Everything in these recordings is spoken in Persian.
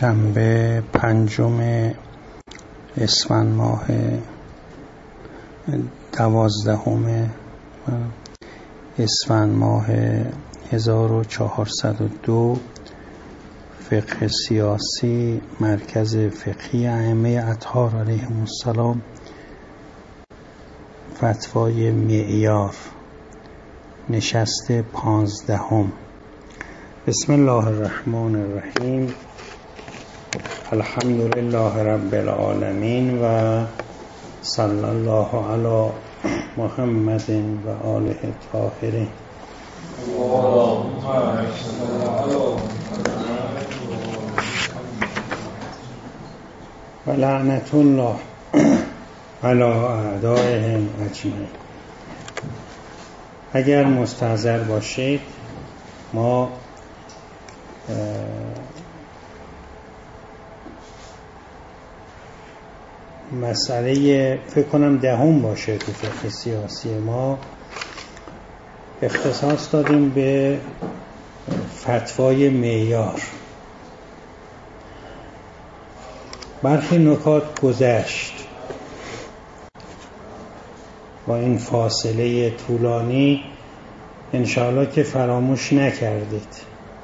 شنبه 5 اسفند ماه 12 اسفند ماه 1402 فقه سیاسی مرکز فقهی ائمه اطهار علیهم السلام فتوای معیار نشست 15. بسم الله الرحمن الرحیم. الحمد لله رب العالمین و صلی الله علی محمد و آله الطاهرین. و لعنت الله علی اعدائهم اجمعین. اگر مستحضر باشید ما مسئله فکر کنم 10 باشه تو فقه سیاسی ما اختصاص دادیم به فتوای معیار. برخی نکات گذشت با این فاصله طولانی انشاءالله که فراموش نکردید.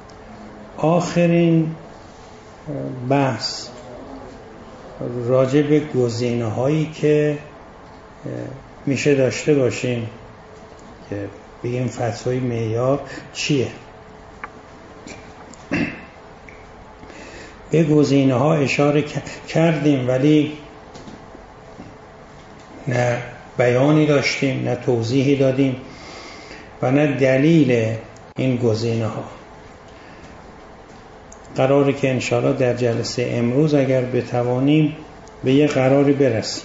آخرین بحث راجع به گزینه‌هایی که میشه داشته باشیم که بگیم فتوای معیار چیه. به گزینه‌ها اشاره کردیم ولی نه بیانی داشتیم نه توضیحی دادیم و نه دلیل این گزینه‌ها. قراره که انشاءالله در جلسه امروز اگر بتوانیم به یه قراری برسیم.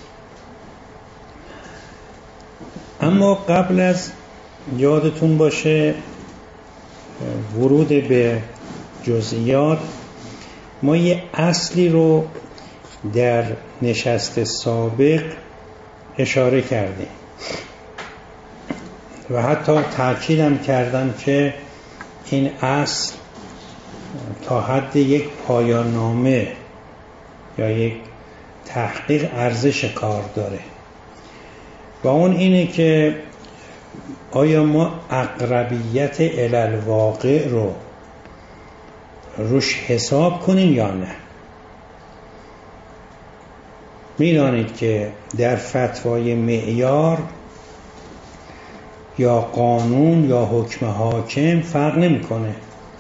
اما قبل از یادتون باشه ورود به جزئیات ما یه اصلی رو در نشست سابق اشاره کردیم و حتی تأکیدم کردم که این اصل تا حد یک پایان نامه یا یک تحقیق ارزش کار داره و اون اینه که آیا ما اقربیت الالواقع رو روش حساب کنیم یا نه. میدانید که در فتوای معیار یا قانون یا حکم حاکم فرق نمی‌کنه.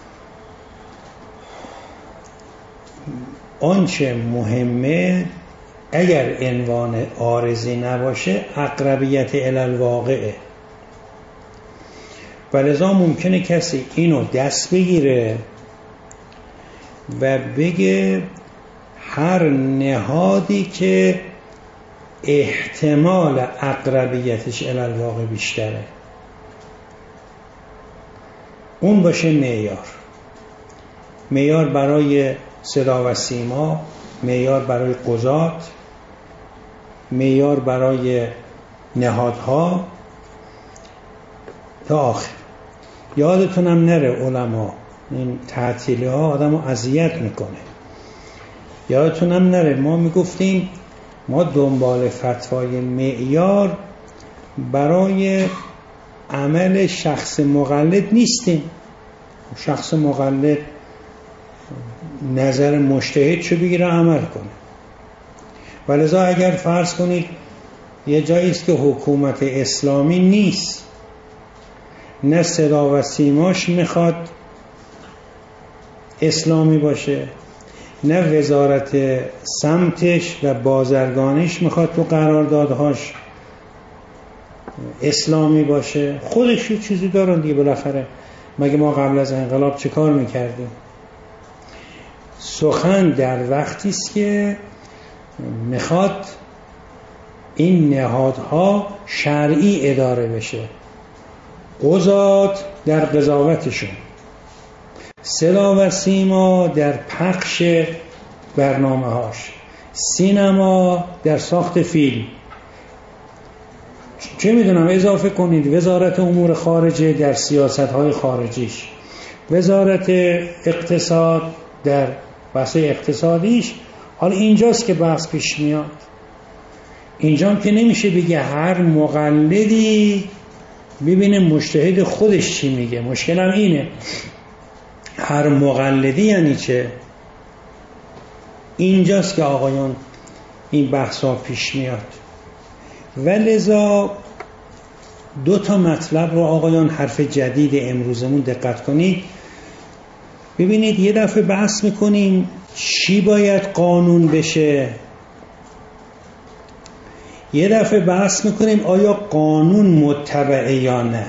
آنچه مهمه اگر عنوان عارضی نباشه اقربیت الالواقعه و لذا ممکنه کسی اینو دست بگیره و بگه هر نهادی که احتمال اقربیتش الالواقع بیشتره اون باشه معیار. معیار برای صدا و سیما، معیار برای قضات، معیار برای نهادها تا آخر. یادتونم نره علما این تعطیلی ها آدم رو اذیت میکنه. یادتونم نره ما میگفتیم ما دنبال فتوای معیار برای عمل شخص مقلد نیستیم. شخص مقلد نظر مجتهدشو بگیره عمل کنه. ولذا اگر فرض کنید یه جایی است که حکومت اسلامی نیست، نه صدا و سیماش میخواد اسلامی باشه، نه وزارت سمتش و بازرگانیش میخواد تو قراردادهاش اسلامی باشه، خودش یه چیزی دارن دیگه بالاخره. مگه ما قبل از انقلاب چه کار میکردیم؟ سخن در وقتی است که میخواد این نهادها شرعی اداره بشه، قضات در قضاوتشون، صدا و سیما در پخش برنامه هاش، سینما در ساخت فیلم، چه میدونم اضافه کنید وزارت امور خارجه در سیاست های خارجیش، وزارت اقتصاد در بحث اقتصادیش. حالا اینجاست که بحث پیش میاد. اینجا هم که نمیشه بگه هر مقلدی ببینه مجتهد خودش چی میگه. مشکل هم اینه، هر مقلدی یعنی چه؟ اینجاست که آقایون این بحث ها پیش میاد. و لذا دو تا مطلب رو آقایان، حرف جدید امروزمون دقت کنید. ببینید یه دفعه بحث میکنیم چی باید قانون بشه، یه دفعه بحث میکنیم آیا قانون متبعه یا نه.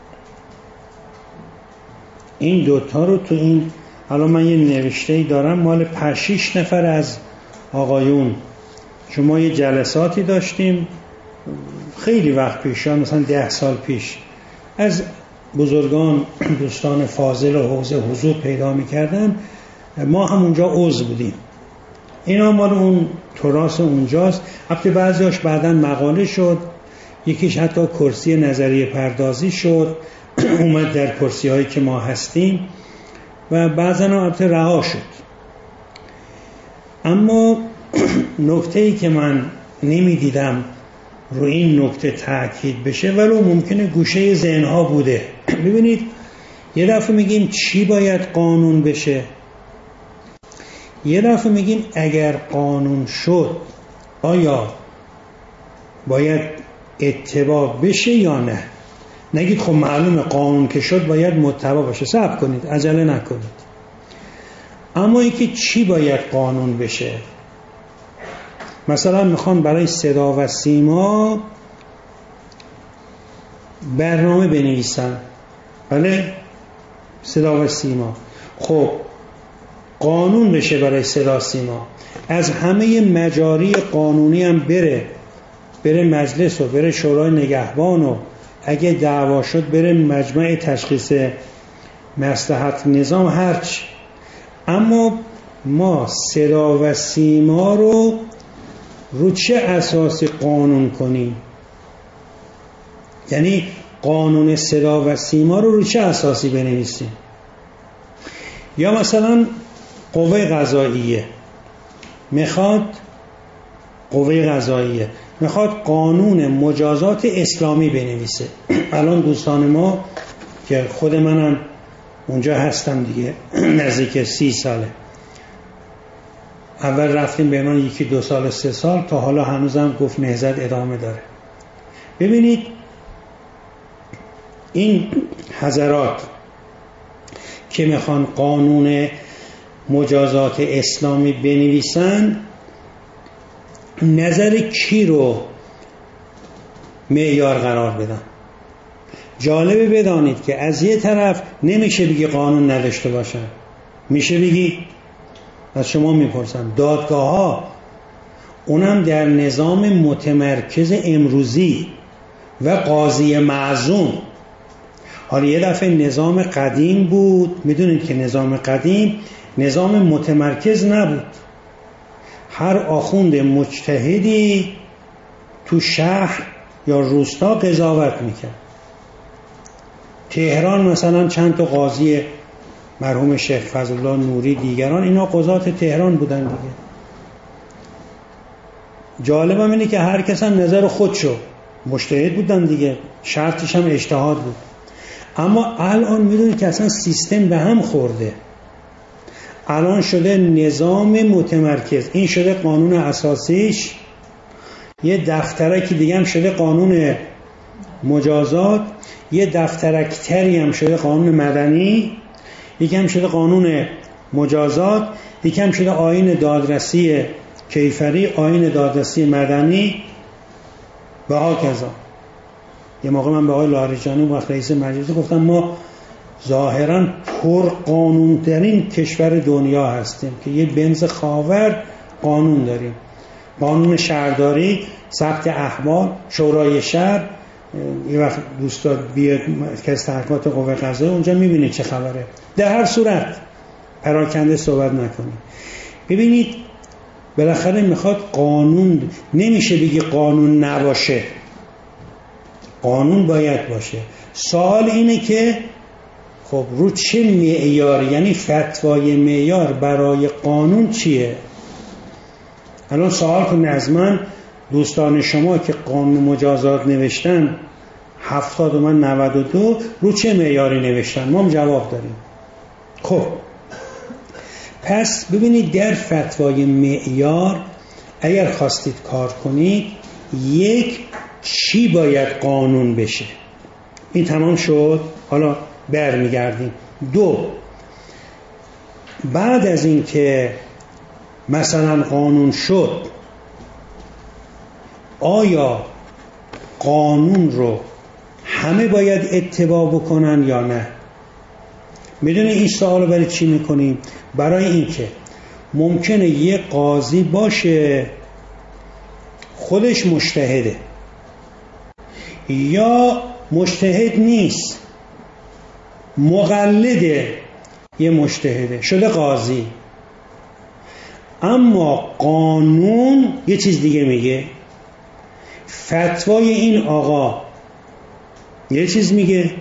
این دوتا رو تو این، الان من یه نوشته‌ای دارم مال 5-6 نفر از آقایون. شما یه جلساتی داشتیم خیلی وقت پیش، مثلا 10 سال پیش، از بزرگان دوستان فاضل و حوزه حضور پیدا میکردن، ما هم اونجا عضو بودیم. اینا مال اون تراث اونجاست. البته بعضیاش بعداً مقاله شد، یکیش حتی کرسی نظریه پردازی شد اومد در کرسی هایی که ما هستیم، و بعضاً هم البته رها شد. اما نکته‌ای که من نمیدیدم رو این نکته تأکید بشه، ولو ممکنه گوشه ذهن‌ها بوده. ببینید یه دفعه میگیم چی باید قانون بشه، یه دفعه میگیم اگر قانون شد آیا باید اتباع بشه یا نه. نگید خب معلومه قانون که شد باید متبع باشه. صبر کنید، عجله نکنید. اما اینکه چی باید قانون بشه، مثلا میخوان برای صدا و سیما برنامه بنویسن، بله، صدا و سیما، خب قانون بشه برای صدا سیما، از همه مجاری قانونی هم بره مجلس و بره شورای نگهبان و اگه دعوا شد بره مجمع تشخیص مصلحت نظام، هرچی. اما ما صدا و سیما رو چه اساسی قانون کنیم؟ یعنی قانون صدا و سیما رو چه اساسی بنویسیم؟ یا مثلا قوه قضاییه میخواد قانون مجازات اسلامی بنویسه. الان دوستان ما که خود منم اونجا هستم دیگه نزدیک 30 ساله، اول رفتیم به من 1-2 سال 3 سال، تا حالا هنوزم گفت نهضت ادامه داره. ببینید این حضرات که میخوان قانون مجازات اسلامی بنویسن، نظر کی رو معیار قرار بدن؟ جالبه بدانید که از یه طرف نمیشه بگی قانون نداشته باشن، میشه بگی، از شما میپرسم، دادگاه ها اونم در نظام متمرکز امروزی و قاضی معزوم. حالا یه دفعه نظام قدیم بود، میدونید که نظام قدیم نظام متمرکز نبود، هر آخوند مجتهدی تو شهر یا روستا قضاوت میکرد. تهران مثلا چند تا قاضی مرحوم شیخ فضلالله نوری دیگران، اینا قضات تهران بودن دیگه. جالبم اینه که هر کس هم نظر خودشو، مجتهد بودن دیگه، شرطش هم اجتهاد بود. اما الان میدونید که اصلا سیستم به هم خورده. الان شده نظام متمرکز، این شده قانون اساسیش، یه دفترکی دیگه هم شده قانون مجازات، یه دفترکتری هم شده قانون مدنی، یکی هم شده قانون مجازات، یکی هم شده آیین دادرسی کیفری، آیین دادرسی مدنی و هاکذا. یه موقع من به آقای لاریجانی وقت رئیس مجلس گفتم ما ظاهراً پر قانون ترین کشور دنیا هستیم که یه بنز خاور قانون داریم، قانون شهرداری، ثبت احوال، شورای شهر. یه وقت دوستا بیاد که از تحقیقات قوه قضاییه اونجا میبینید چه خبره. در هر صورت پراکنده صحبت نکنید. ببینید بالاخره میخواد قانون، نمیشه بگی قانون نباشه، قانون باید باشه. سوال اینه که خب رو چه معیار، یعنی فتوای معیار برای قانون چیه؟ الان سوال کنید از من دوستان شما که قانون مجازات نوشتن 70 و من 92 رو چه معیاری نوشتن؟ ما هم جواب داریم. خب پس ببینید در فتوای معیار اگر خواستید کار کنید، یک، چی باید قانون بشه؟ این تمام شد. حالا برمیگردیم. دو، بعد از این که مثلا قانون شد، آیا قانون رو همه باید اتباع بکنن یا نه؟ میدونی این سوال رو برای چی میکنیم؟ برای اینکه ممکنه یه قاضی باشه خودش مجتهده یا مجتهد نیست، مقلد یه مجتهده شده قاضی، اما قانون یه چیز دیگه میگه، فتوای این آقا یه چیز میگه،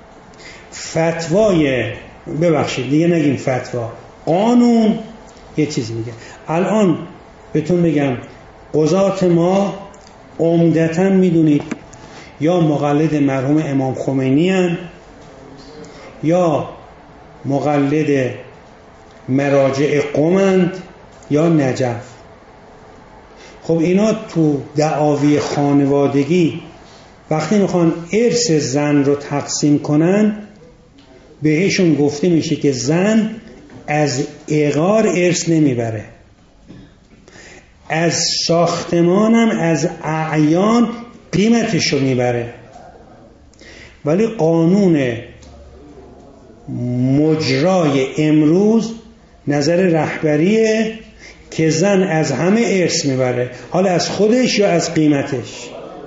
فتوای ببخشید دیگه نگیم فتوا، قانون یه چیز میگه. الان بهتون بگم قضات ما عمدتاً میدونید یا مقلد مرحوم امام خمینی هن یا مقلد مراجع قمند یا نجف. خب اینا تو دعاوی خانوادگی وقتی میخوان ارث زن رو تقسیم کنن، بهشون گفته میشه که زن از عقار ارث نمیبره، از ساختمانم از اعیان قیمتشو میبره. ولی قانون مجرای امروز نظر رهبریه که زن از همه ارث میبره، حالا از خودش یا از قیمتش.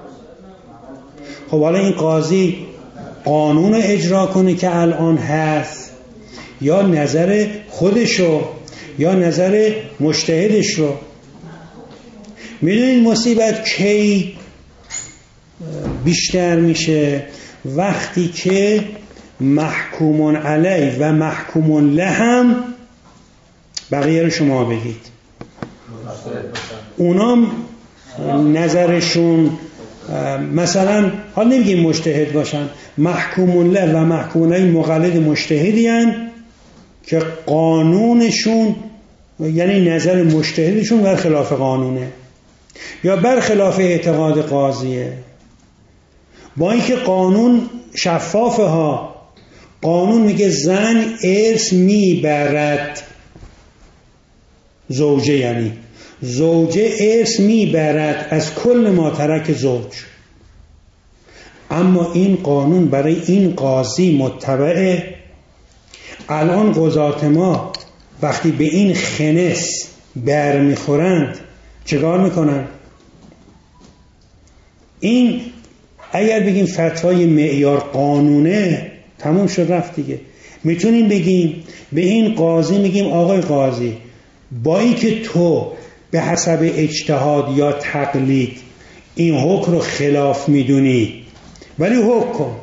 خب حالا این قاضی قانون اجرا کنه که الان هست یا نظر خودشو یا نظر مجتهدش رو؟ میدونید مصیبت کی بیشتر میشه؟ وقتی که محکومون علی و محکومون له هم بقیه رو شما بگید، اونام نظرشون مثلا حال نمیگیم مجتهد باشن، محکومون له و محکومون علی مقلد مجتهدی هن که قانونشون یعنی نظر مجتهدشون برخلاف قانونه یا برخلاف اعتقاد قاضیه. با اینکه قانون شفافه ها، قانون میگه زن ارث میبرد، زوجه یعنی زوجه ارث میبرد از کل ما ترک زوج، اما این قانون برای این قاضی متبعه. الان قضات ما وقتی به این خنس بر میخورند چیکار میکنن؟ این اگر بگیم فتوای معیار قانونه تموم شد رفت دیگه. میتونیم بگیم به این قاضی میگیم آقای قاضی، با این که تو به حسب اجتهاد یا تقلید این حکم رو خلاف میدونی، ولی حکم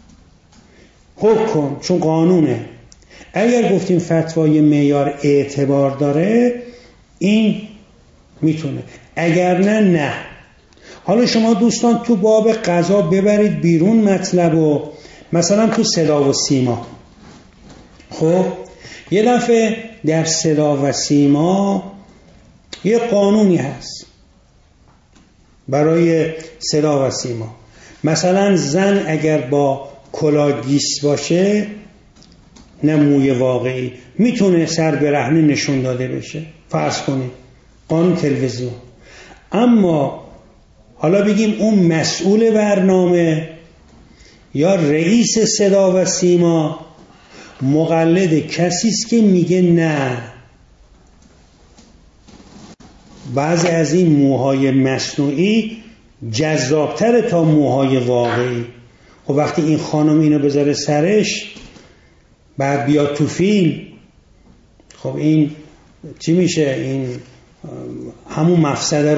چون قانونه. اگر گفتیم فتوای معیار اعتبار داره این میتونه، اگر نه. حالا شما دوستان تو باب قضا ببرید بیرون مطلب و مثلا تو صدا و سیما، خب یه دفعه در صدا و سیما یه قانونی هست برای صدا و سیما، مثلا زن اگر با کلاگیس باشه نه موی واقعی میتونه سر برهنه نشون داده بشه، فرض کنید قانون تلویزیون. اما حالا بگیم اون مسئول برنامه یا رئیس صدا و سیما مقلد کسی است که میگه نه، بعضی از این موهای مصنوعی جذابتر تا موهای واقعی. خب وقتی این خانم اینو بذاره سرش بعد بیاد تو فیلم، خب این چی میشه؟ این همون مفسده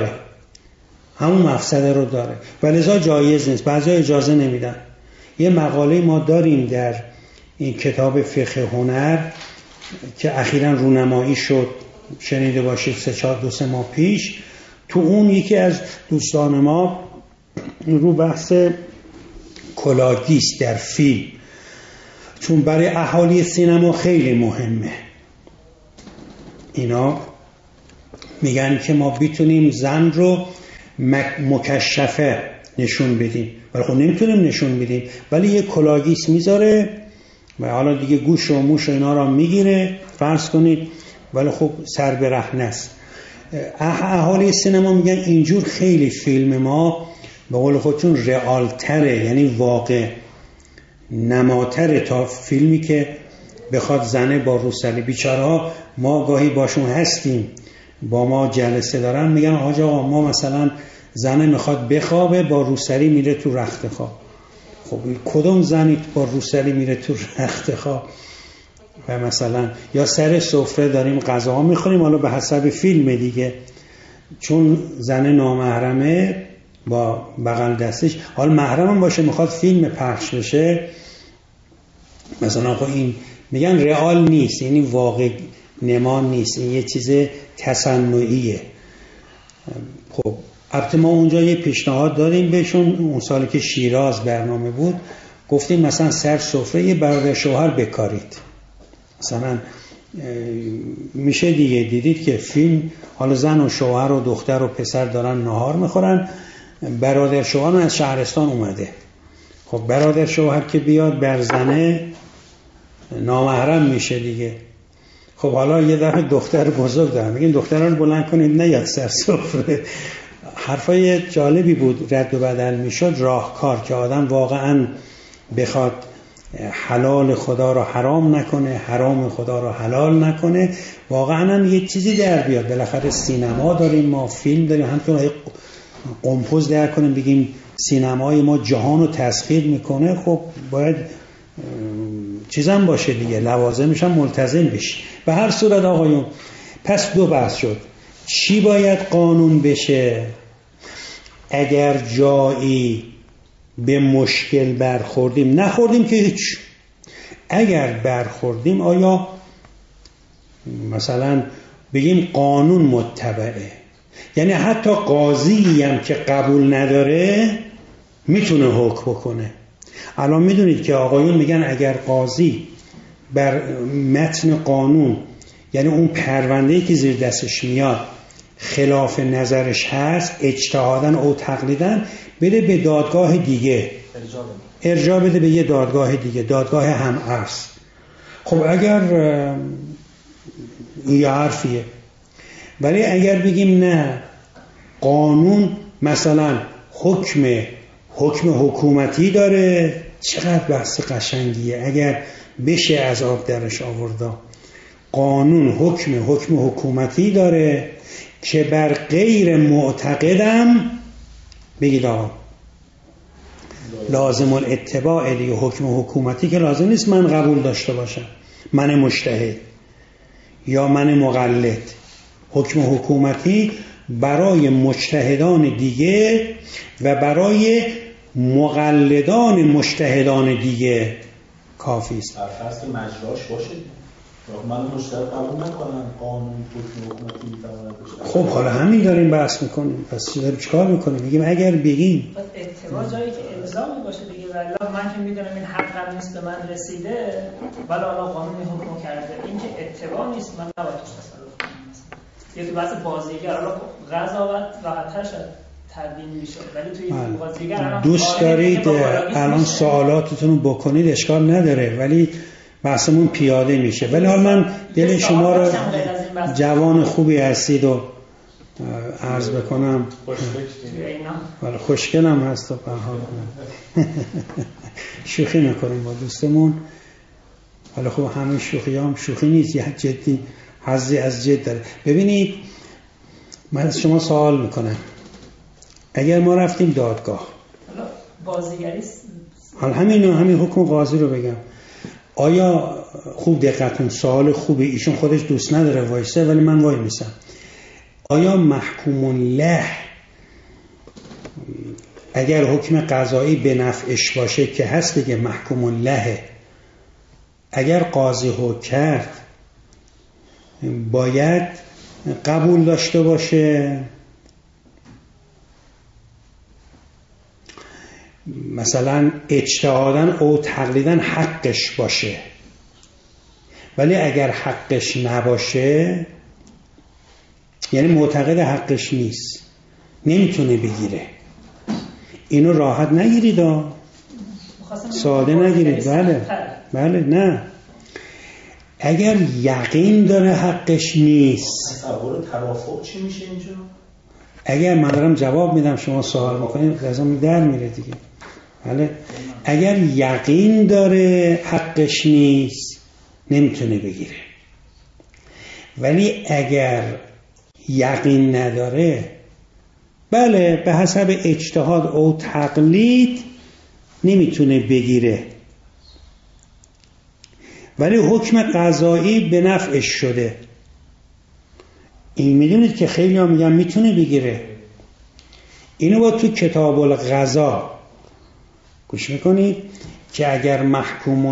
رو داره و لذا جایز نیست، بعضی اجازه نمیدن. یه مقاله ما داریم در این کتاب فقه هنر که اخیراً رونمایی شد، شنیده باشید 2-3 ماه پیش، تو اون یکی از دوستان ما رو بحث کلاگیست در فیلم، چون برای اهالی سینما خیلی مهمه. اینا میگن که ما بتونیم زن رو مکشفه نشون بدیم، ولی خب نمیتونیم نشون بدیم، ولی یه کلاگیست میذاره و حالا دیگه گوش و موش و اینا را میگیره فرض کنید، ولی خب سر به رهنه است. اهالی سینما میگن اینجور خیلی فیلم ما به قول خودتون رئالتره، یعنی واقع نماتره تا فیلمی که بخواد زنه با روسری. بیچاره ها ما گاهی باشون هستیم، با ما جلسه دارن، میگن آقا ما مثلا زنه میخواد بخوابه با روسری میره تو رخت خواب. خب کدوم زنی با روسری میره تو رخت خواب؟ و مثلا یا سر سفره داریم غذا میخوریم، حالا به حسب فیلم دیگه، چون زن نامحرمه با بغل دستش، حالا محرم باشه میخواد فیلم پخش بشه، مثلا خب این میگن رئال نیست، یعنی واقع نما نیست، این یه چیز تصنعیه. خب البته ما اونجا یه پیشنهاد داریم بهشون، اون سالی که شیراز برنامه بود گفتیم مثلا سر سفره یه برادر شوهر بکارید، مثلا میشه دیگه. دیدید که فیلم حالا زن و شوهر و دختر و پسر دارن نهار میخورن، برادر شوهر از شهرستان اومده، خب برادر شوهر که بیاد بر زنه نامحرم میشه دیگه. خب حالا یه دفعه دختر بزرگ دارن، میگین دختران رو بلند کنید نیاد سر سفره. حرفای جالبی بود، رد و بدل میشد. راهکار که آدم واقعا بخواد حلال خدا رو حرام نکنه، حرام خدا رو حلال نکنه، واقعا هم یه چیزی در بیاد. بالاخره سینما داریم ما، فیلم داریم، همچنان قمپوز در کنیم بگیم سینمای ما جهان رو تسخیر میکنه، خب باید چیزم باشه دیگه، لوازمش هم ملتزم بشی. به هر صورت آقایون، پس دو بحث شد. چی باید قانون بشه؟ اگر جایی به مشکل برخوردیم، نخوردیم که هیچ، اگر برخوردیم آیا مثلا بگیم قانون متبعه، یعنی حتی قاضی هم که قبول نداره میتونه حکم بکنه. الان میدونید که آقایون میگن اگر قاضی بر متن قانون، یعنی اون پرونده‌ای که زیر دستش میاد، خلاف نظرش هست، اجتهاداً او تقلیداً، بده به دادگاه دیگه، ارجاع بده به یه دادگاه دیگه، دادگاه هم عرض. خب اگر یه حرفیه، ولی اگر بگیم نه قانون مثلا حکم حکومتی داره، چقدر بحث قشنگیه اگر بشه از آب درش آوردا. قانون حکم حکومتی داره که بر غیر معتقدم بگید آقا لازم الاتباع دیگه. حکم حکومتی که لازم نیست من قبول داشته باشم، من مجتهد یا من مقلد. حکم حکومتی برای مجتهدان دیگه و برای مقلدان مجتهدان دیگه کافی است. فرض که مجراش باشه، من مجتهد قبول نکنم قانون حکم حکومتی میتواند بشه. خب حالا همین داریم بحث میکنیم، پس چیکار میکنیم؟ میگیم اگر بگیم پس اتباع جایی که الزامی باشه دیگه، والله من که میدونم این حقم نیست به من رسیده، ولی حالا قانون حکم کرده، این که اتباع نیست، من نباید توش تصرف کنم. یه تو بحث بازیگر حالا قضاوت راحت‌تر شد تبیین میشه، ولی توی بازیگر دوست دارید الان سوالاتتون رو بکنید اشکال نداره، ولی بحثمون پیاده میشه. ولی حالا من دل شما رو جوان خوبی هستید و عرض بکنم خوشگلم هست و بحال شوخی نکنیم با دوستمون. حالا خب همه شوخی هم شوخی نیست، یه جدی حظی از جد داره. ببینید من از شما سوال میکنم، اگر ما رفتیم دادگاه، بازیگری حالا همین حکم قاضی رو بگم، آیا خوب دقت کن، سوال خوبه، ایشون خودش دوست نداره وایسه ولی من وای میسم، آیا محکوم له اگر حکم قضایی به نفعش باشه که هست دیگه، محکوم له اگر قاضی حکم کرد باید قبول داشته باشه، مثلا اجتهاداً او تقلیداً حقش باشه، ولی اگر حقش نباشه، یعنی معتقد حقش نیست، نمیتونه بگیره. اینو راحت نگیرید، ساده نگیرید. بله نه، اگر یقین داره حقش نیست. تصور توافق چی میشه اینجا؟ اگر من دارم جواب میدم شما سوال میکنید لازم در میره دیگه. بله، اگر یقین داره حقش نیست نمیتونه بگیره، ولی اگر یقین نداره، بله به حسب اجتهاد او تقلید میتونه بگیره، ولی حکم قضایی به نفعش شده. این میدونید که خیلی ها میگن میتونه بگیره. اینو با تو کتاب القضا گوش میکنید که اگر محکوم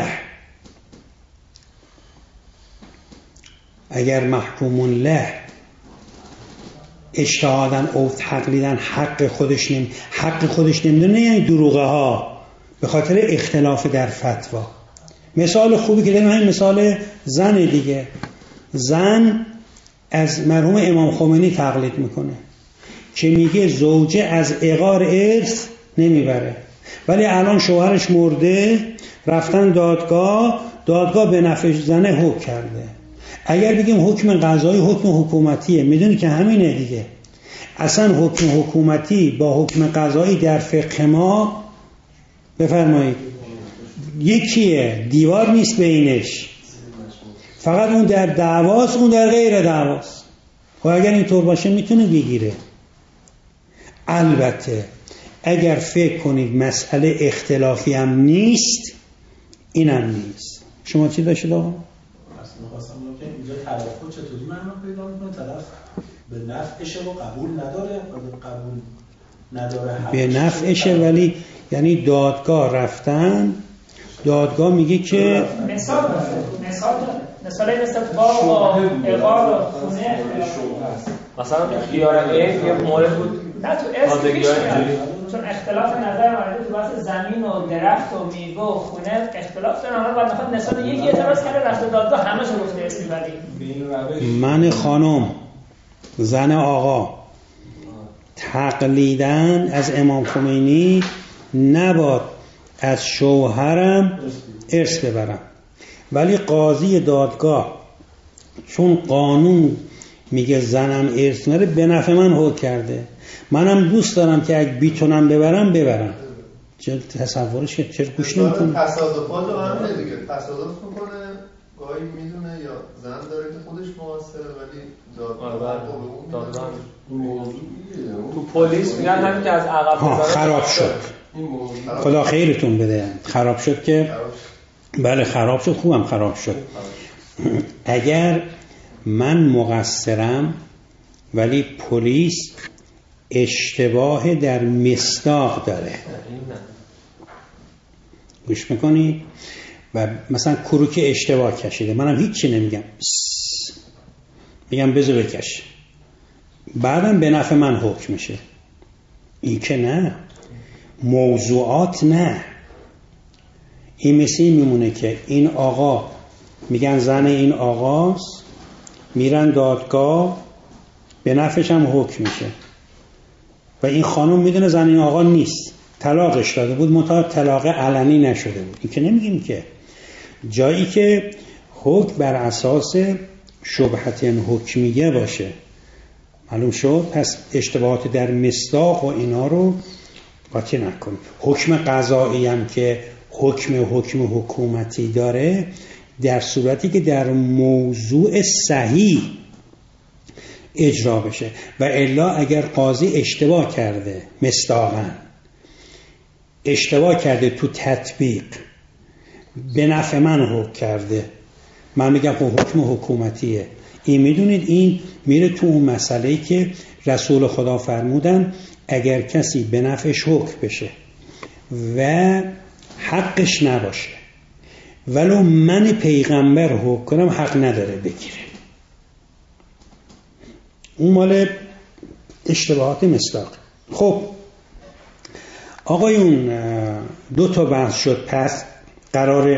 له اجتهاداً او تقلیداً حق خودش نمیدونه، یعنی دروغه ها، به خاطر اختلاف در فتوا. مثال خوبی که داریم همین مثال زن دیگه. زن از مرحوم امام خمینی تقلید میکنه که میگه زوجه از عقار ارث نمیبره، ولی الان شوهرش مرده، رفتن دادگاه به نفع زنه حکم کرده. اگر بگیم حکم قضایی حکم حکومتیه، میدونی که همینه دیگه. اصلا حکم حکومتی با حکم قضایی در فقه ما بفرمایید یکیه، دیوار نیست بینش، فقط اون در دعواست، اون در غیر دعواست. خب اگر اینطور باشه میتونه بگیره. البته اگر فکر کنید مسئله اختلافی هم نیست، اینم نیست. شما چی داشتید آقا؟ می‌خواستم بگم که اینجا توافق چطوری معنا پیدا می‌کنه؟ طرف به نفعشه و قبول نداره، قبول نداره به نفعشه، ولی یعنی دادگاه رفتن، دادگاه میگه که مثال مثل باغ و عقار و خونه، مثلا خیار یه مورد بود، نه تو اسم پیش میاد، چون اختلاف نظر مورد تو بحث زمین و درخت و میوه و خونه اختلاف دارن. حالا بعد میخواد مثلا یکی اعتراض کرده رفته دادگاه همه شو گفته اسمی، ولی من خانم زن آقا تقلیداً از امام خمینی نباید از شوهرم ارث ببرم، ولی قاضی دادگاه چون قانون میگه زنم ارث نره، به نفع من حکم کرده. منم دوست دارم که اگه بیتونم ببرم. چه تصورش، چرا گوش نمی‌کنی؟ تصادفات رو هم دیگه تصادف میکنه، گاهی میدونه یا زن داره که خودش مقصره، ولی دادگاه تو پلیس میگن همین که از عقب خراب شد، خدا خیرتون بده، خراب شد که بله خراب شد، خوبم خراب شد. اگر من مقصرم ولی پلیس اشتباه در مصداق داره، گوش میکنی؟ و مثلا کروک اشتباه کشیده، منم هیچی نمیگم، میگم بذار بکش، بعدم به نفع من حکم میشه. این که نه، موضوعات نه. این مثل این میمونه که این آقا میگن زن این آقاست، میرن دادگاه، به نفعش هم حکم میشه و این خانم میدونه زن این آقا نیست، طلاقش داده بود، منتها طلاق علنی نشده بود. این که نمیگیم که جایی که حکم بر اساس شبهت حکمیه باشه، معلوم شد. پس اشتباهات در مصداق و اینا رو قاطی نکنیم. حکم قضایی هم که حکم حکومتی داره، در صورتی که در موضوع صحیح اجرا بشه، و الا اگر قاضی اشتباه کرده، مصداقاً اشتباه کرده تو تطبیق، به نفع من حکم کرده، من میگم حکم حکومتیه. این میدونید این میره تو اون مسئله‌ای که رسول خدا فرمودن اگر کسی به نفعش حکم بشه و حقش نباشه، ولو من پیغمبر حکم کنم حق نداره بگیره. اون مال اشتباهات مصداق. خب آقایون 2 تا بحث شد، پس قرار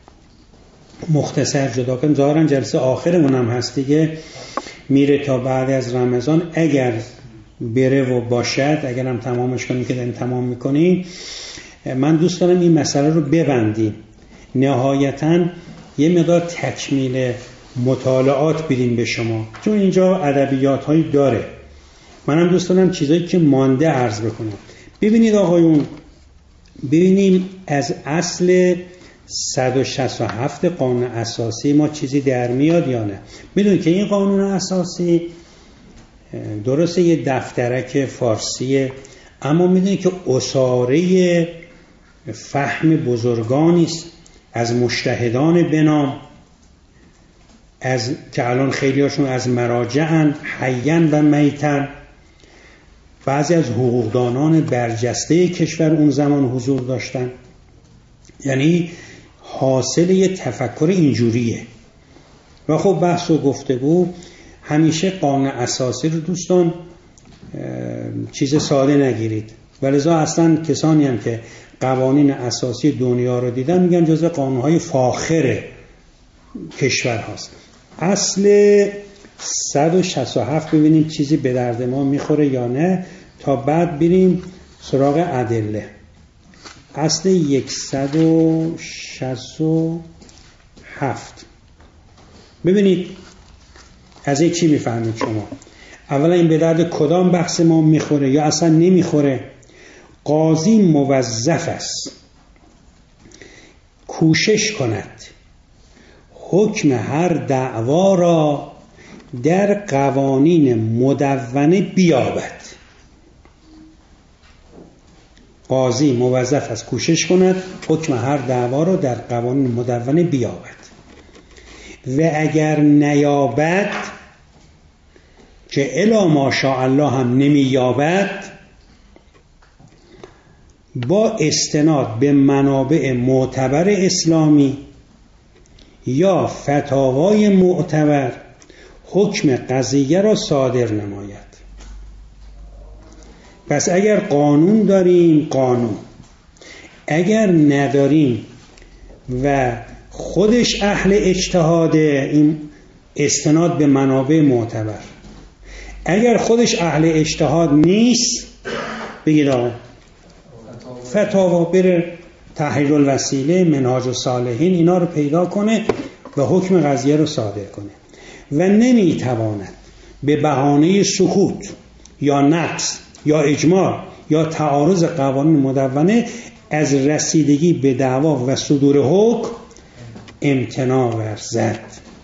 مختصر جدا کنیم. ظاهرا جلسه آخرمون هم هست دیگه، میره تا بعد از رمضان اگر بره و باشد، اگر هم تمامش کنیم که داریم تمام میکنیم. من دوست دارم این مسئله رو ببندیم، نهایتاً یه مقدار تکمیل مطالعات بدیم به شما، چون اینجا ادبیات هایی داره. منم دوست دارم چیزایی که مانده عرض بکنم. ببینید آقایون، ببینیم از اصل 167 قانون اساسی ما چیزی در میاد یا نه. میدونید که این قانون اساسی درسته یه دفترک فارسیه، اما میدونید که اساره فهم بزرگانی است از مجتهدان بنام، از که الان خیلی هاشون از مراجعن حیاً و میتن، بعضی از حقوقدانان برجسته کشور اون زمان حضور داشتن. یعنی حاصل یه تفکر اینجوریه. و خب بحث و گفتگو همیشه قانون اساسی رو دوستان چیز ساده نگیرید، ولذا اصلا کسانی هم که قوانین اساسی دنیا رو دیدن میگن جزو قانونهای فاخر کشور هاست. اصل 167 ببینیم چیزی به درد ما میخوره یا نه، تا بعد بریم سراغ ادله. اصل 167 ببینید از این چی میفهمید شما؟ اولا این به درد کدام بحث ما میخوره یا اصلا نمیخوره؟ قاضی موظف است کوشش کند حکم هر دعوا را در قوانین مدونه بیابد. قاضی موظف است کوشش کند حکم هر دعوا را در قوانین مدونه بیابد و اگر نیابد، که الا ماشاء الله هم نمییابد، با استناد به منابع معتبر اسلامی یا فتاوای معتبر حکم قضیه را صادر نماید. پس اگر قانون داریم قانون، اگر نداریم و خودش اهل اجتهاده این استناد به منابع معتبر، اگر خودش اهل اجتهاد نیست بگید آقا فتاوا، بره تحریر الوسیله، منهاج الصالحین اینا رو پیدا کنه و حکم قضیه رو صادر کنه. و نمیتواند به بهانه سکوت یا نقص یا اجماع یا تعارض قوانین مدونه از رسیدگی به دعوا و صدور حکم امتناع ورزد.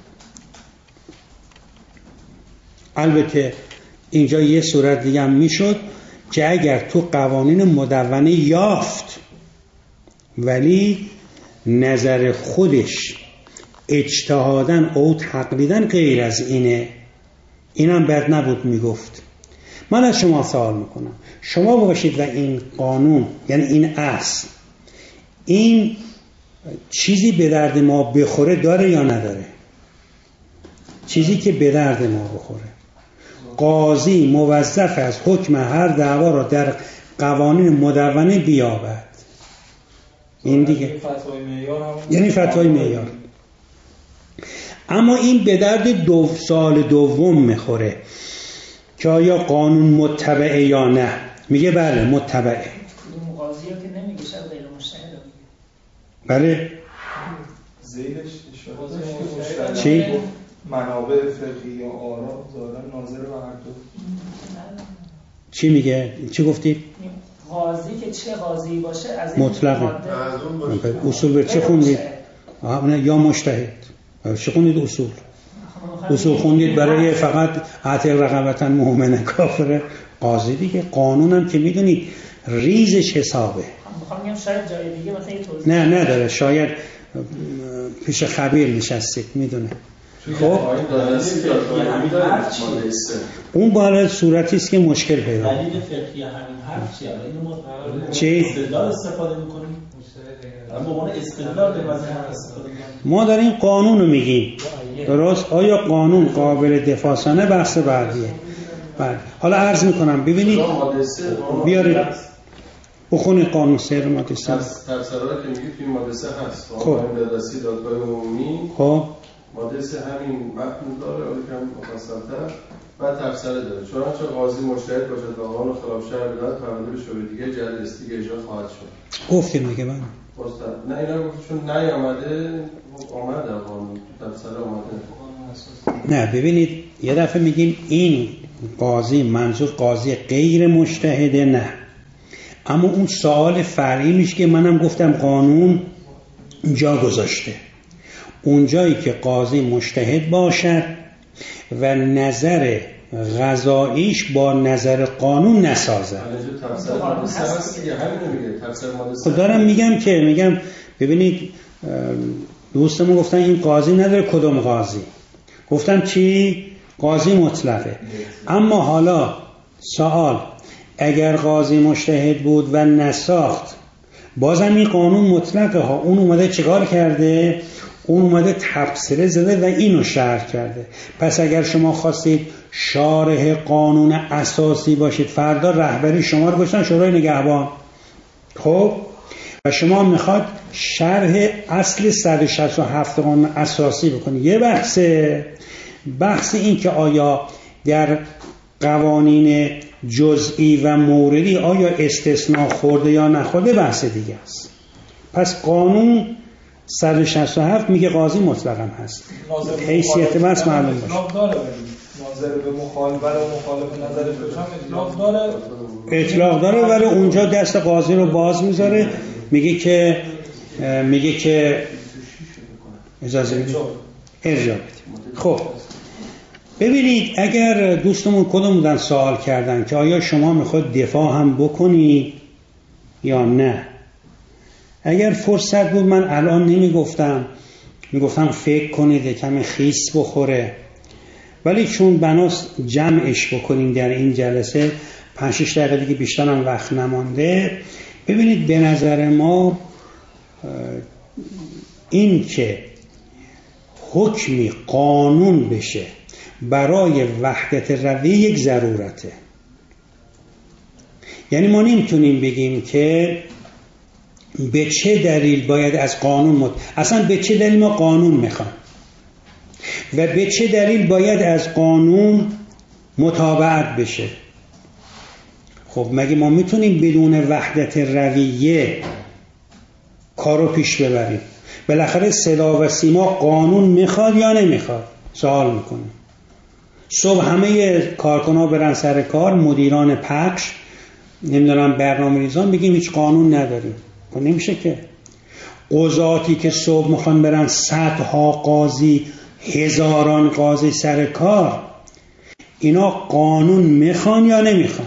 البته اینجا یه صورت دیگه هم میشد که اگر تو قوانین مدونه یافت ولی نظر خودش اجتهادن او تقلیدن غیر از اینه، اینم بد نبود میگفت. من از شما سوال میکنم، شما باشید و این قانون یعنی این اصل این چیزی به درد ما بخوره داره یا نداره؟ چیزی که به درد ما بخوره. قاضی موظف از حکم هر دعوا را در قوانین مدونه بیابد. این دیگه یعنی فتوای معیار. اما این به درد سال دوم میخوره که آیا قانون متبعه یا نه. میگه بله متبعه. قاضی که نمیگه شب غیر مجتهد. بله زیلش چی؟ منابع فقهی یا آرا ظاهرا ناظر به هر دو. چی میگه؟ چی گفتی؟ قاضی که چه قاضی باشه از این مطلقه. اصول به چه خوندید؟ یا مجتهد. چه خوندید اصول؟ اصول خوندید برای فقط عتق رقبتا مؤمنه کافره. قاضی دیگه قانونم که میدونید ریزش حسابه. میخوام بگم شاید جای دیگه مثلا نه نداره، شاید پیش خبیر نشستید میدونه. خب اون بالا صورتی است که مشکل پیدا دلیل فقهی همین حرف چیه؟ چی؟ استدلال استفاده می‌کنیم. به عنوان استدلال به واسه استفاده می‌کنیم. ما داریم قانون رو میگیم. درست؟ آیا قانون قابل دفاعانه بحث بعدیه؟ بله. حالا عرض میکنم ببینید بیارید بخونید قانون 3 رو ماده 3 تفسیرات که میگه توی ماده 3 هست. خب دادرسی دادگاه عمومی خب ماده 3 همین متن داره ولی کم مفصل‌تر و تفسیر داره. چنانچه قاضی مجتهد باشد و قانون خلاف شرع بدهد پرونده به شعبه دیگه جلب استیگ اجرا خواهد شد. گفتیم میگه من نه اینا گفت چون نیامده اومده قانون تفسیر اومده. نه ببینید یه دفعه میگیم این قاضی منظور قاضی غیر مجتهده نه، اما اون سوال فرعی میشه که منم گفتم قانون جا گذاشته اون جایی که قاضی مجتهد باشد و نظر قضاییش با نظر قانون نسازد. خب دارم میگم ببینید دوستمون گفتن این قاضی نداره. کدوم قاضی؟ گفتم چی؟ قاضی مطلقه. اما حالا سوال اگر قاضی مجتهد بود و نساخت بازم این قانون مطلقه ها. اون اومده چیکار کرده؟ اون اومده تبصره زده و اینو شرح کرده. پس اگر شما خواستید شارح قانون اساسی باشید فردا رهبری شما رو گذاشتن شورای نگهبان، خب و شما میخواد شرح اصل 167 قانون اساسی بکنید. یه بحث این که آیا در قوانین جزئی و موردی آیا استثناء خورده یا نخورده بحث دیگه است. پس قانون 167 میگه قاضی مطلقاً هست. حیثیت بس معلوم باشه. ناظر به مخالف و مخالف نظر هم اطلاق داره ولی اونجا دست قاضی رو باز میذاره میگه که اجازه بدید ارجاع بدید. خب ببینید اگر دوستمون کدوم بودن سوال کردن که آیا شما میخواید دفاع هم بکنید یا نه، اگر فرصت بود من الان میگفتم فکر کنید کمی خیس بخوره، ولی چون بناست جمعش بکنیم در این جلسه 5-6 دقیقه دیگه بیشتر هم وقت نمانده. ببینید به نظر ما این که حکمی قانون بشه برای وحدت رویه یک ضرورته. یعنی ما نمیتونیم بگیم که به چه دلیل باید از قانون اصلا به چه دلیل ما قانون میخوایم و به چه دلیل باید از قانون متابعت بشه. خب مگه ما میتونیم بدون وحدت رویه کارو پیش ببریم؟ بالاخره صدا و سیما قانون میخواد یا نمیخواد؟ سوال میکنیم. صبح همه کارکنان برن سر کار، مدیران پخش نمیدونم برنامه‌ریزان بگیم هیچ قانون نداریم. نمیشه که. قضاتی که صبح میخوان برن صدها قاضی هزاران قاضی سر کار، اینا قانون میخوان یا نمیخوان؟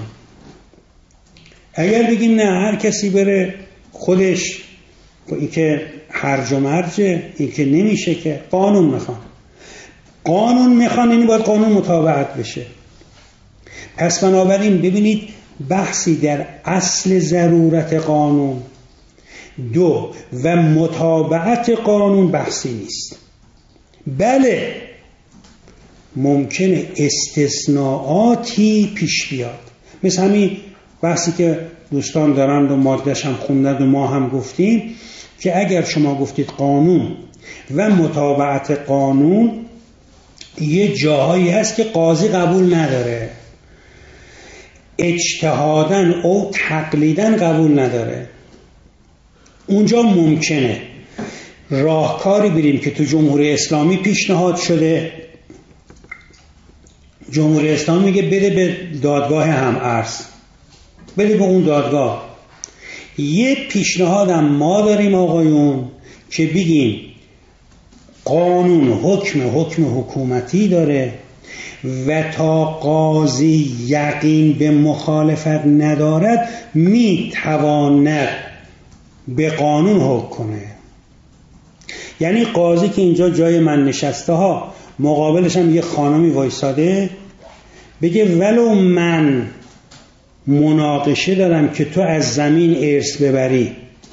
اگر بگیم نه هر کسی بره خودش، این که هرج و مرجه، این که نمیشه که. قانون میخوان یعنی باید قانون متابعت بشه. پس بنابراین ببینید بحثی در اصل ضرورت قانون و متابعت قانون بحثی نیست. بله ممکنه استثناءاتی پیش بیاد، مثل همین بحثی که دوستان دارند و ماده‌اش هم خوندند و ما هم گفتیم که اگر شما گفتید قانون و متابعت قانون، یه جاهایی هست که قاضی قبول نداره، اجتهاداً او تقلیداً قبول نداره. اونجا ممکنه راهکاری بریم که تو جمهوری اسلامی پیشنهاد شده. جمهوری اسلامی میگه بده به دادگاه هم‌ارز، بده به اون دادگاه. یه پیشنهادم ما داریم آقایون که بگیم قانون حکم حکومتی داره و تا قاضی یقین به مخالفت ندارد میتواند به قانون حکم کنه. یعنی قاضی که اینجا جای من نشسته ها مقابلش هم یه خانمی وایساده بگه ولو من مناقشه دارم که تو از زمین ارث ببری،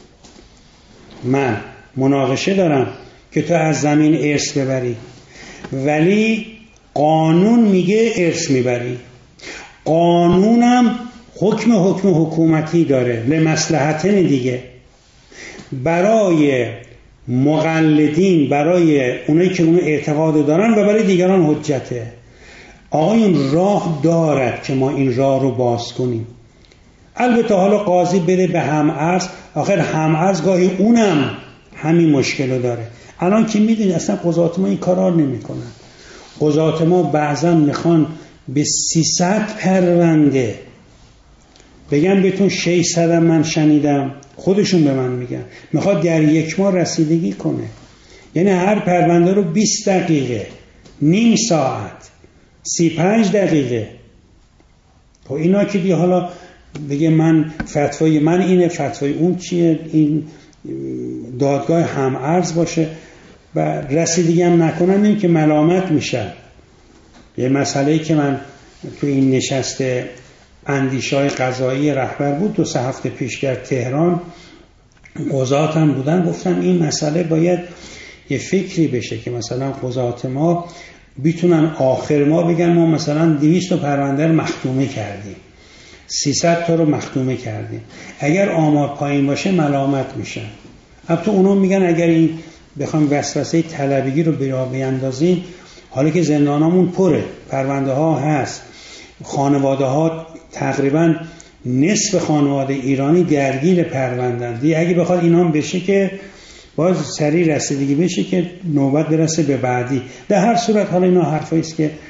من مناقشه دارم که تو از زمین ارث ببری، ولی قانون میگه ارث میبری. قانونم حکم حکومتی داره، لمصلحتن دیگه. برای مقلدین، برای اونایی که اون اعتقاد دارن و برای دیگران حجته. آقایون راه دارد که ما این راه رو باز کنیم. البته حالا قاضی بده به همعرض، آخر همعرض گاهی اونم همین مشکل رو داره. الان که میدونی اصلا قضات ما این کارا نمی کنن. قضات ما بعضا میخوان به 300 پرونده بگم بهتون 600 من شنیدم، خودشون به من میگن میخواد در 1 ماه رسیدگی کنه. یعنی هر پرونده رو 20 دقیقه، نیم ساعت، 35 دقیقه. خب اینا که دی حالا بگه من فتوای من اینه، فتوای اون چیه، این دادگاه همعرض باشه و رسیدگی هم نکنن، این که ملامت میشن. یه مسئله‌ای که من تو این نشست اندیشه‌های قضایی رهبر بود 2-3 هفته پیش در تهران، قضات هم بودن، گفتم این مسئله باید یه فکری بشه که مثلا قضات ما بیتونن آخر ما بگن ما مثلا 200 پرونده رو مختومه کردیم، 300 تا رو مختومه کردیم. اگر آمار پایین باشه ملامت میشن. البته اونا میگن اگر این بخوام وسوسه طلبگی رو بیاندازیم، حالا که زندانامون پره، پرونده ها هست، خانواده ها تقریبا نصف خانواده ایرانی درگیر پروندن دیگه، اگه بخواد اینا هم بشه که باز سریع رسیدگی بشه که نوبت برسه به بعدی. در هر صورت حالا اینا حرفایی است که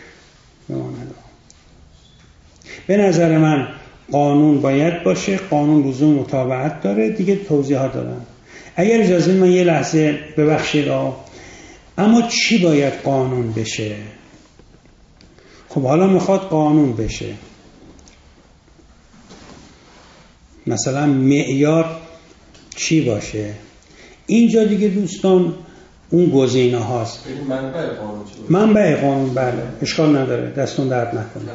به نظر من قانون باید باشه، قانون لزوم متابعت داره دیگه، توضیحات دادم. اگر اجازه من یه لحظه ببخشید اما چی باید قانون بشه؟ خب حالا میخواد قانون بشه، مثلا معیار چی باشه؟ اینجا دیگه دوستان اون گزینه هاست. منبع قانون چی باشه؟ منبع قانون، بله اشکال نداره، دستون درد نکنه.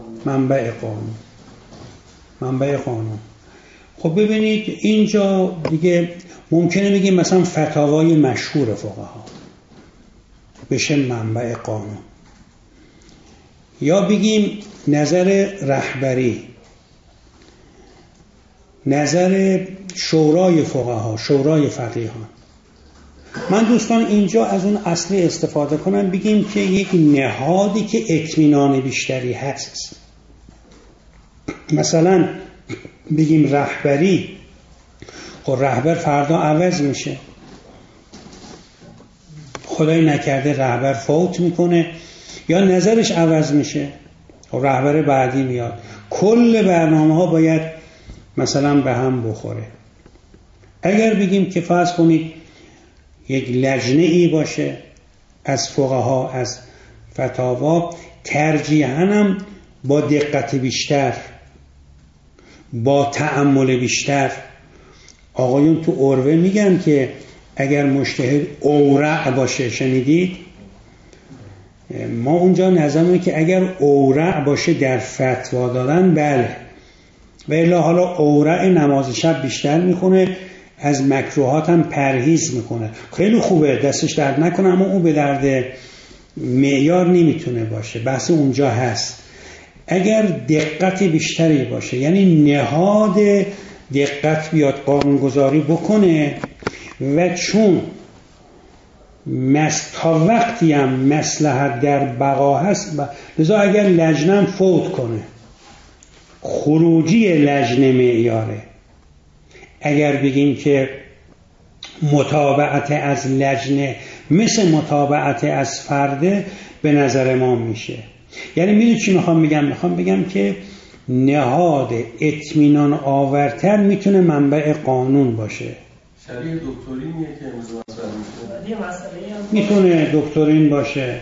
منبع قانون. خب ببینید اینجا دیگه ممکنه بگیم مثلا فتاوای مشهور فقها بشه منبع قانون، یا بگیم نظر رهبری، نظر شورای فقها، شورای فقیهان. من دوستان اینجا از اون اصلی استفاده کنم، بگیم که یک نهادی که اطمینان بیشتری هست. مثلا بگیم رهبری، خب رهبر فردا عوض میشه، خدای نکرده رهبر فوت میکنه یا نظرش عوض میشه، خب رهبر بعدی میاد، کل برنامه ها باید مثلا به هم بخوره. اگر بگیم که فرض کنید یک لجنه ای باشه از فقها، از فتاوا، ترجیحاً هم با دقت بیشتر، با تأمل بیشتر. آقایون تو عرفه میگن که اگر مجتهد اورع باشه، شنیدید؟ ما اونجا نظرمه که اگر اورع باشه در فتوا دادن بله، و الا حالا اورع نماز شب بیشتر میخونه، از مکروهات هم پرهیز میکنه، خیلی خوبه، دستش درد نکنه، اما اون به درد معیار نمیتونه باشه، بحث اونجا هست. اگر دقت بیشتری باشه، یعنی نهاد دقت بیاد قانونگذاری بکنه، و چون تا وقتی هم مصلحت در بقا هست، لذا اگر لجنه فوت کنه، خروجی لجنه معیاره. اگر بگیم که متابعت از لجنه مثل متابعت از فرده، به نظر ما میشه. یعنی میدونی چی میخوام بگم؟ میخوام بگم که نهاد اطمینان آورتر میتونه منبع قانون باشه. شبیه دکترینیه که امروز مطرح میشه. میتونه دکترین باشه،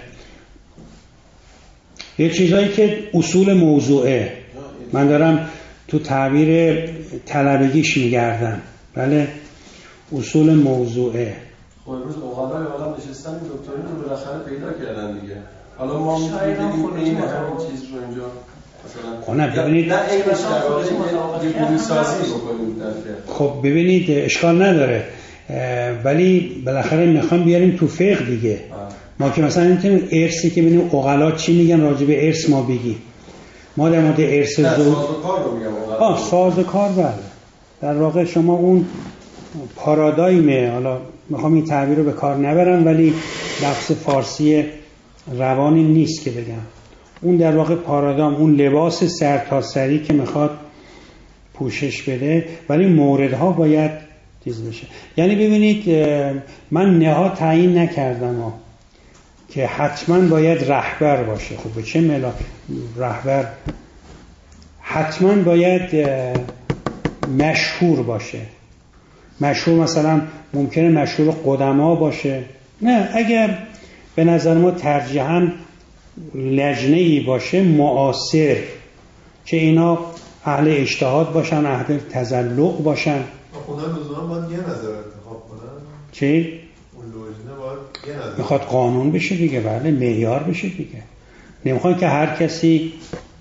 یه چیزایی که اصول موضوعه. من دارم تو تعبیر طلبگیش میگردم، بله، اصول موضوعه. خب امروز اوغلای عالم نشستن این دکترین رو بالاخره پیدا کردن دیگه. حالا ما می‌گیم این همین چیز رو اینجا مثلا ببینید نه این یه گروهی سازی بکنیم در فقه. خب ببینید اشکال نداره، ولی بالاخره میخوام بیاریم تو فقه دیگه. ما که مثلا نمیتونیم ارثی که ببینیم عقلا چی میگن راجع به ارث ما بگیم. ما در مورد ارث سازوکار رو میگم. سازوکار بله. در واقع شما اون پارادایم، حالا میخوام این تعبیر رو به کار نبرم ولی لفظ فارسی روانی نیست که بگم، اون در واقع پارادایم، اون لباس سرتاسری که میخواد پوشش بده، ولی موردها باید چیز بشه. یعنی ببینید من نهاد تعیین نکردم که حتما باید رهبر باشه. خب به چه ملا رهبر حتما باید مشهور باشه. مشهور مثلا ممکنه مشهور قدما باشه، نه، اگر به نظر ما ترجیحاً لجنه‌ای باشه معاصر که اینا اهل اجتهاد باشن، اهل تزلق باشن. اونا لزوما باید یه نظر انتخاب کنن. چی؟ اون لجنه باید یه نظر میخواد قانون بشه دیگه، بله، معیار بشه دیگه. نمیخوان که هر کسی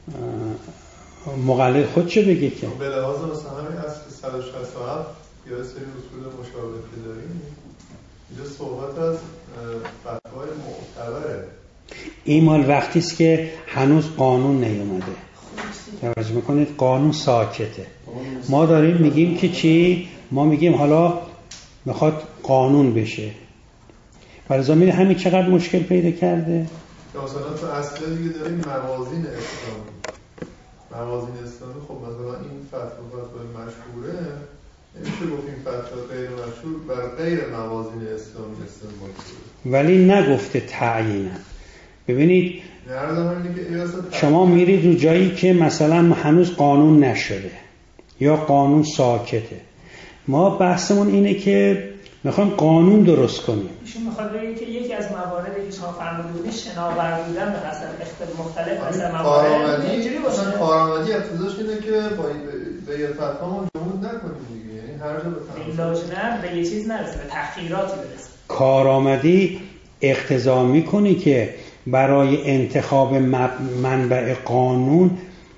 مقلد خودشو بگه که به لحاظ مثلا همین اصل 167 یا سری اصول مشابه که داریم اینجا صحبت از فتوای معتبره. این مال وقتی است که هنوز قانون نیومده. توجه میکنید قانون ساکته. ما داریم میگیم که چی؟ ما میگیم حالا میخواد قانون بشه. برای زمین همین چقدر مشکل پیدا کرده؟ مثلا تو اصل دیگه داریم موازین اسلامی. موازین اسلامی خب مثلا این فتوای مشهوره، نمیشه گفت این فتوا غیر مشهور بر غیر موازین اسلامی استعمال شده. ولی نگفته تعیینا. ببینید شما میرید رو جایی که مثلا هنوز قانون نشده یا قانون ساکته. ما بحثمون اینه که میخوایم قانون درست کنیم. ایشون میخواد بگه که یکی از مواردی که شما فرمودید شناور بودن به حسب مختلف از موارد اینجوری باشه. مثلا کارآمدی اقتضاش اینه که با به یه فتوا ما جمود نکنیم دیگه، یعنی هر جا به لجنه به یه چیز نرسه، به تحقیراتی برسه. کارآمدی اقتضا میکنه که برای انتخاب منبع قانون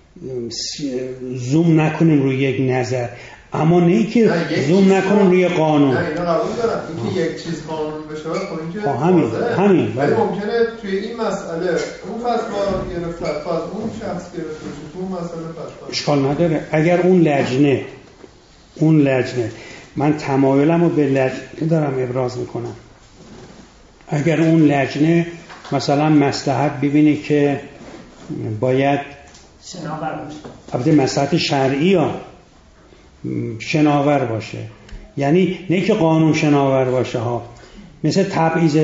زوم نکنیم روی یک نظر، اما نه که زوم نکنیم روی قانون. نه اینا قبول دارم اینکه یک چیز قانون بشه، خب اینکه همین ولی ممکنه توی این مسئله اون فتوا گرفت، فتوا از اون شخص گرفته بشه، تو اون مسئله فتوا اشکال نداره. اگر اون لجنه من تمایلمو به لجنه دارم ابراز میکنم، اگر اون لجنه مثلا مصلحت ببینه که باید شناور باشه، البته مصلحت شرعی ها شناور باشه، یعنی نه که قانون شناور باشه ها، مثل تبعیض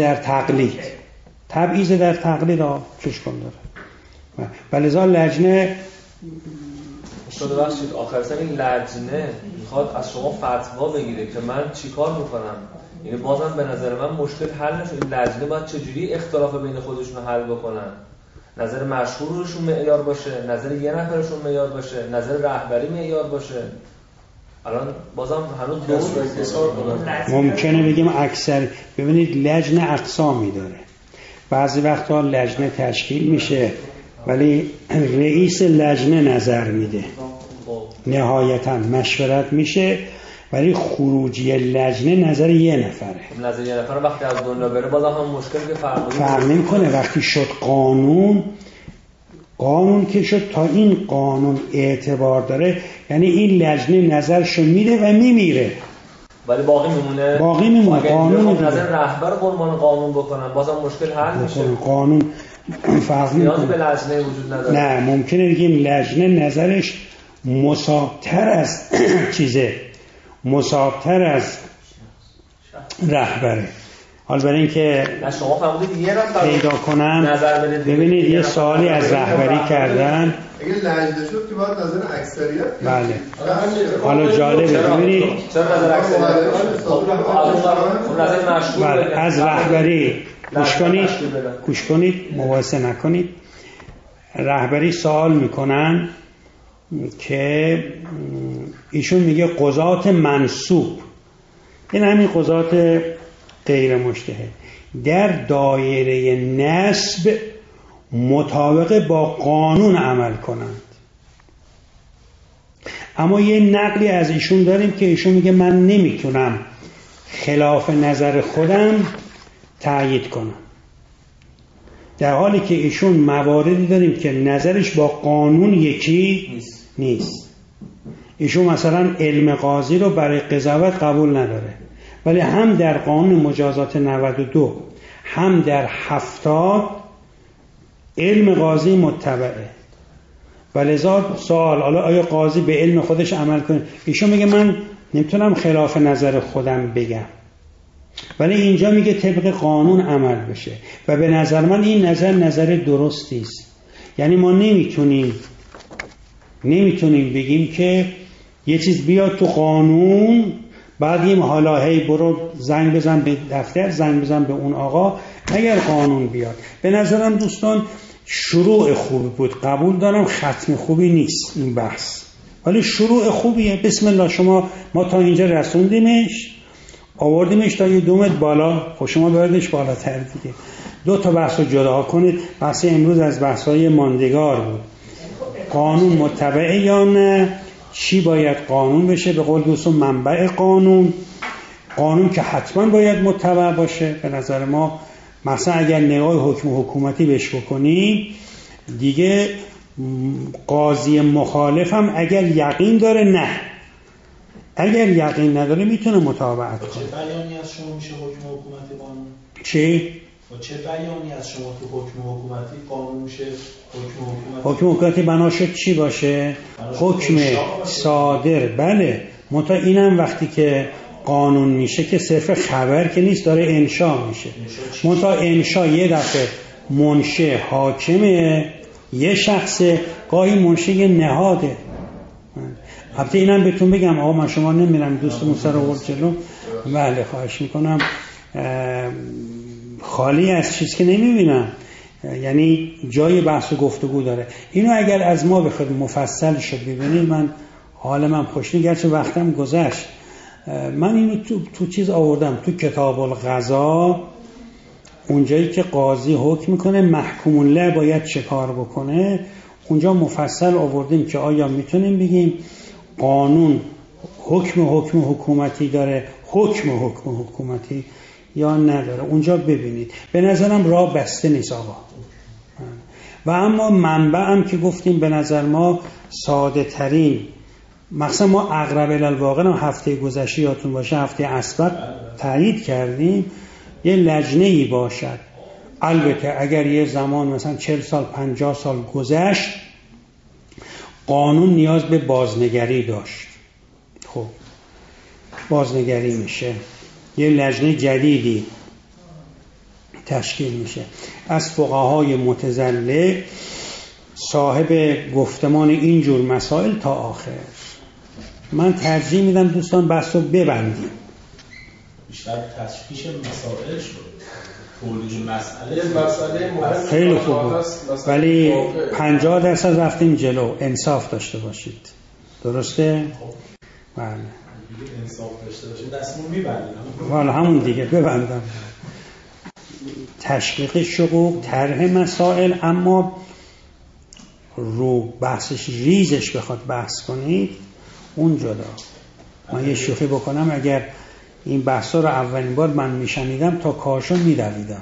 در تقلید ها چش کن داره. ولذا لجنه استاد بخشید آخر سر این لجنه میخواد از شما فتوا بگیره که من چیکار میکنم. یعنی بازم به نظر من مشکل حل نشه. این لجنه باید چجوری اختلاف بین خودشون رو حل بکنن؟ نظر مشهورشون معیار باشه، نظر یه نفرشون معیار باشه، نظر رهبری معیار باشه. الان بازم هنوز ممکنه بگیم اکثر. ببینید لجنه اقسامی داره. بعضی وقتا لجنه تشکیل میشه ولی رئیس لجنه نظر میده، نهایتا مشورت میشه، ولی خروجی لجنه نظر یه نفره. نظر یه نفره وقتی از دنیا بره باز هم مشکل که فرق نمیکنه. وقتی شد قانون که شد، تا این قانون اعتبار داره، یعنی این لجنه نظرشو میده و میمیره، ولی باقی میمونه. قانون نظر رهبر قربان قانون بکنن بازم مشکل حل میشه. قانون فرق نیازی به لجنه وجود نداره. نه، ممکنه بگیم لجنه نظرش مصابتر از رهبره. حال برای اینکه شما فرمودید یه نفر پیدا کنن نظر بدید. ببینید یه سوالی از رهبری کردن. اگه لجنه شد که باید نظر اکثریت. بله. حالا جالبه ببینید چرا نظر اکثریت؟ اون نظر مشهور. بله، از رهبری گوش کنید مباحثه نکنید. رهبری سوال میکنن که ایشون میگه قضات منصوب، این همین قضات غیر مجتهد در دایره نسب مطابق با قانون عمل کنند. اما یه نقلی از ایشون داریم که ایشون میگه من نمیتونم خلاف نظر خودم تأیید کنم، در حالی که ایشون مواردی داریم که نظرش با قانون یکی نیست. ایشون مثلا علم قاضی رو برای قضاوت قبول نداره، ولی هم در قانون مجازات 92 هم در 70 علم قاضی متبعه. ولذا سوال حالا آیا قاضی به علم خودش عمل کنه؟ ایشون میگه من نمیتونم خلاف نظر خودم بگم، ولی اینجا میگه طبق قانون عمل بشه و به نظر من این نظر درستی است. یعنی ما نمیتونیم بگیم که یه چیز بیاد تو قانون بعد این حالا هی برو زنگ بزن به دفتر، زنگ بزن به اون آقا. اگر قانون بیاد، به نظرم دوستان شروع خوبی بود، قبول دارم ختم خوبی نیست این بحث، ولی شروع خوبیه. بسم الله، ما تا اینجا رسوندیمش، آوردیمش تا یه دومت بالا، خب شما بردش بالاتر دیگه. 2 تا بحث رو جدا کنید. بحث امروز از بحث‌های ماندگار بود، قانون متبعه یا نه، چی باید قانون بشه. به قول دوستان منبع قانون که حتما باید متبع باشه به نظر ما. مثلا اگر نگاه حکم حکومتی بهش بکنیم دیگه، قاضی مخالف هم اگر یقین داره نه، اگر یقین نداره میتونه متابعت کنه. چه بیانی از شما میشه حکم حکومتی قانون؟ چی؟ و چه بیانی از شما تو حکم حکومتی قانون میشه حکم حکومتی بناشد چی باشه؟ حکم صادر. بله، منتها اینم وقتی که قانون میشه که صرف خبر که نیست، داره انشا میشه. منتها انشا یه دفعه منشأ حاکمه، یه شخصه، گاهی منشأ یه نهاده. البته اینم بهتون بگم، آقا من شما نمیرم دوستمون سر آورد جلو، بله خواهش میکنم، خالی از چیز که نمیبینم، یعنی جای بحث و گفتگو داره. اینو اگر از ما بخواد مفصل شد ببینید، من حال من خوش نیست، گرچه وقتم گذشت. من اینو تو چیز آوردم، تو کتاب القضا، اونجایی که قاضی حکم میکنه محکوم له باید چه کار بکنه، اونجا مفصل آوردیم که آیا میتونیم بگیم قانون حکم حکومتی داره، حکم حکومتی یا نداره. اونجا ببینید. به نظرم راه بسته نیست آقا. و اما منبع هم که گفتیم به نظر ما ساده ترین، مثلا ما اقرب الواقع هم هفته گذشته یادتون باشه، هفته اسبق تایید کردیم یه لجنه‌ای باشد. البته اگر یه زمان مثلا 40 سال 50 سال گذشت، قانون نیاز به بازنگری داشت، خب بازنگری میشه، یه لجنه جدیدی تشکیل میشه از فقهای متزلق صاحب گفتمان اینجور مسائل تا آخر. من ترجیح میدم دوستان بحث رو ببندیم، بیشتر تشخیص مسائل شد، تولید مسئله مهم خیلی خوب بود، ولی 50% رفتیم جلو. انصاف داشته باشید، درسته؟ بله، انصاف داشته باشید، دستمون میبندیم. والا همون دیگه، ببندم. تشویق شقوق، طرح مسائل، اما رو بحثش ریزش بخواد بحث کنید اون جدا. من یه شوخی بکنم، اگر این بحثا رو اولین بار من میشنیدم تا کارشو میدویدم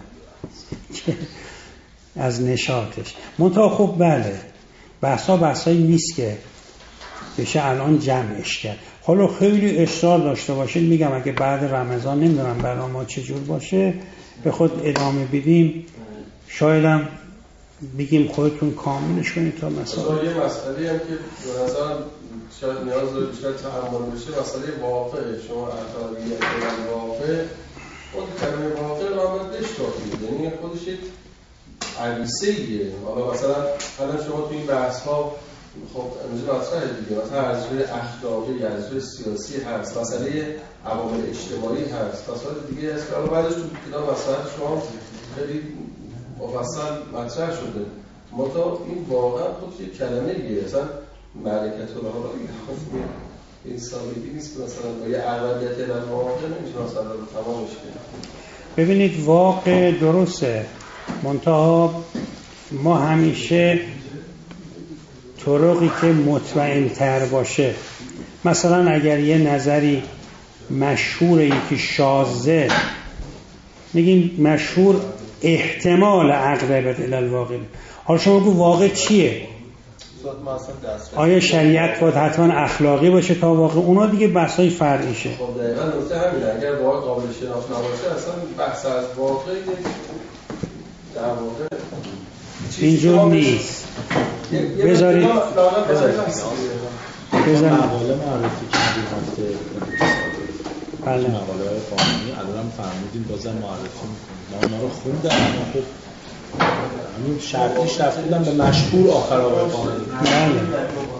از نشاطش. منتها خب بله، بحثایی نیست که بشه الان جمعش کرد. حالا خیلی اصرار داشته باشید، میگم اگه بعد رمضان نمیدونم برنامه چجور باشه به خود ادامه بدیم، شایدم بگیم خودتون کاملش کنید تا مثلا یه مسئله هم که به نظر شاید نیاز داره بیشتر تحمل بشه، مسئله واقع. شما اعتراضیت به واقع، اون کلمه واقع رو هم بشناسید، یعنی خودش یک عریضه‌ایه. حالا مثلا شما تو این بحث‌ها خب امروز مطرحه دیگه، مثلا ارزش اخلاقی، ارزش سیاسی هست، مسئله عوامل اجتماعی هست، مسائل دیگه هست که حالا بعدش تو کتاب مسائل شما خیلی مفصل مطرح شده. منتها این واقعا خودش یک کلمه‌ایه، مثلا ملکت الهی این سادگی نیست که مثلا با یه اقلیت در واقع نمیشه مثلا رو تمامش کنه. ببینید واقع درسته، منتها ما همیشه طرقی که مطمئن تر باشه، مثلا اگر یه نظری مشهوره یکی شاذه، میگیم مشهور احتمال اقرب الی الواقع. حالا شما بگو واقع چیه؟ آیا شریعت باید حتما اخلاقی باشه تا واقع؟ اونا دیگه بحثای فرعیشه. خب دقیقاً نکته همینه، اگر واقع قابل شناخت نباشه اصلا بحث از واقع در واقع اینجور نیست. بذارید مقاله معرفی کردیم هفته بله مقاله های قانونی الان فرمودین بازم معرفی میکنیم. ما اونا رو خوندم اما خب همین شرطیش رفتیدم به مشهور آخر آقای قانونی. بله